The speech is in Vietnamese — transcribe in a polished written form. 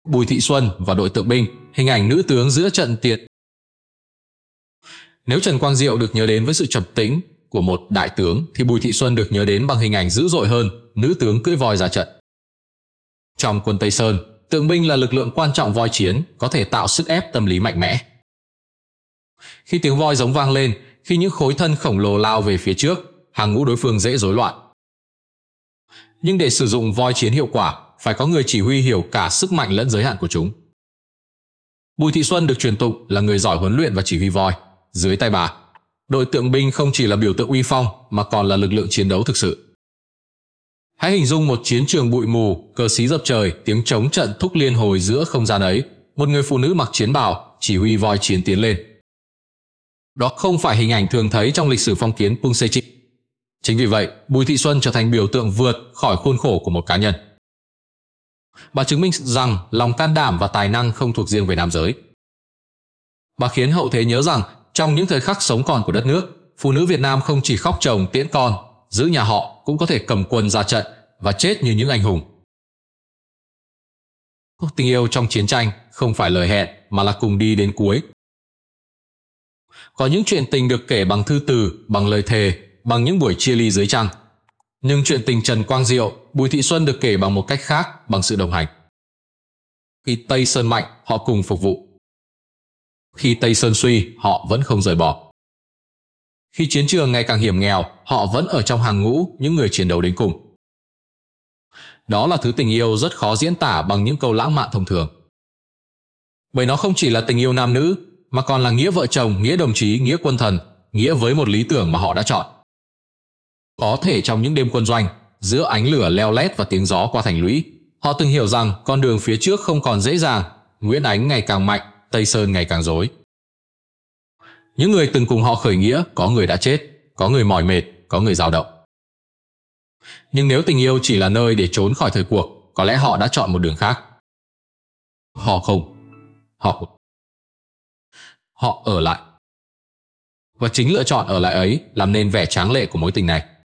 Bùi Thị Xuân và đội tượng binh, hình ảnh nữ tướng giữa trận tiền. Nếu Trần Quang Diệu được nhớ đến với sự trầm tĩnh của một đại tướng thì Bùi Thị Xuân được nhớ đến bằng hình ảnh dữ dội hơn, nữ tướng cưỡi voi ra trận. Trong quân Tây Sơn, tượng binh là lực lượng quan trọng voi chiến, có thể tạo sức ép tâm lý mạnh mẽ. Khi tiếng voi giống vang lên, khi những khối thân khổng lồ lao về phía trước, hàng ngũ đối phương dễ rối loạn. Nhưng để sử dụng voi chiến hiệu quả, phải có người chỉ huy hiểu cả sức mạnh lẫn giới hạn của chúng. Bùi Thị Xuân được truyền tụng là người giỏi huấn luyện và chỉ huy voi. Dưới tay bà, đội tượng binh không chỉ là biểu tượng uy phong mà còn là lực lượng chiến đấu thực sự. Hãy hình dung một chiến trường bụi mù, cờ xí dập trời, tiếng trống trận thúc liên hồi giữa không gian ấy, một người phụ nữ mặc chiến bào chỉ huy voi chiến tiến lên. Đó không phải hình ảnh thường thấy trong lịch sử phong kiến Pungsechi. Chính vì vậy, Bùi Thị Xuân trở thành biểu tượng vượt khỏi khuôn khổ của một cá nhân. Bà chứng minh rằng lòng can đảm và tài năng không thuộc riêng về nam giới. Bà khiến hậu thế nhớ rằng trong những thời khắc sống còn của đất nước, phụ nữ Việt Nam không chỉ khóc chồng tiễn con, giữ nhà họ cũng có thể cầm quân ra trận và chết như những anh hùng. Tình yêu trong chiến tranh không phải lời hẹn mà là cùng đi đến cuối. Có những chuyện tình được kể bằng thư từ, bằng lời thề, bằng những buổi chia ly dưới trăng. Nhưng chuyện tình Trần Quang Diệu, Bùi Thị Xuân được kể bằng một cách khác, bằng sự đồng hành. Khi Tây Sơn mạnh, họ cùng phục vụ. Khi Tây Sơn suy, họ vẫn không rời bỏ. Khi chiến trường ngày càng hiểm nghèo, họ vẫn ở trong hàng ngũ những người chiến đấu đến cùng. Đó là thứ tình yêu rất khó diễn tả bằng những câu lãng mạn thông thường. Bởi nó không chỉ là tình yêu nam nữ, mà còn là nghĩa vợ chồng, nghĩa đồng chí, nghĩa quân thần, nghĩa với một lý tưởng mà họ đã chọn. Có thể trong những đêm quân doanh, giữa ánh lửa leo lét và tiếng gió qua thành lũy, họ từng hiểu rằng con đường phía trước không còn dễ dàng, Nguyễn Ánh ngày càng mạnh, Tây Sơn ngày càng rối. Những người từng cùng họ khởi nghĩa, có người đã chết, có người mỏi mệt, có người dao động. Nhưng nếu tình yêu chỉ là nơi để trốn khỏi thời cuộc, có lẽ họ đã chọn một đường khác. Họ ở lại. Và chính lựa chọn ở lại ấy làm nên vẻ tráng lệ của mối tình này.